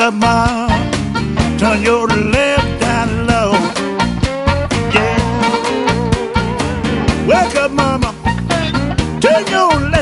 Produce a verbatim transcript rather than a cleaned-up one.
up, mom. Turn your lamp down low. Yeah. Wake up, mama. Turn your lamp